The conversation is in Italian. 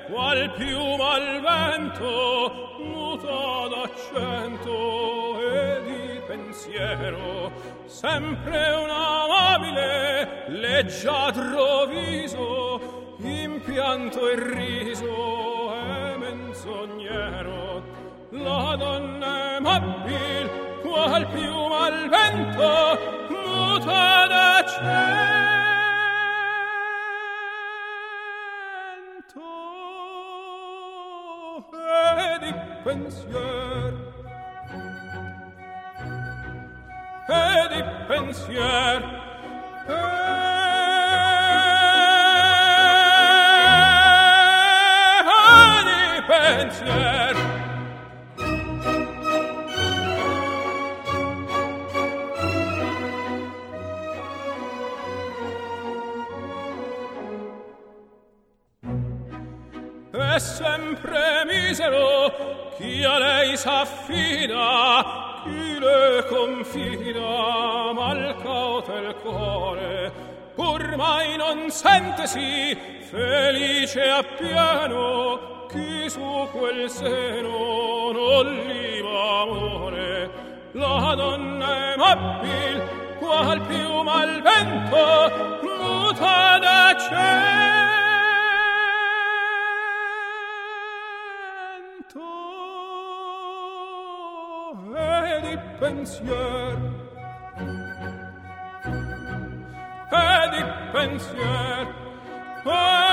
qual piuma al vento, muta d'accento e di pensiero, sempre un amabile, leggiadro viso, impianto e riso e menzognero. La donna è mabil, qual piuma al vento, muta d'accento e di pensier, e di pensier, e di pensier. È sempre misero chi a lei s'affida, chi le confida, mal cauto il cuore, pur mai non sentesi felice appieno, chi su quel seno non liva amore. La donna è mabil, qual piuma al vento, muta d'accento e di pensier, e di pensier,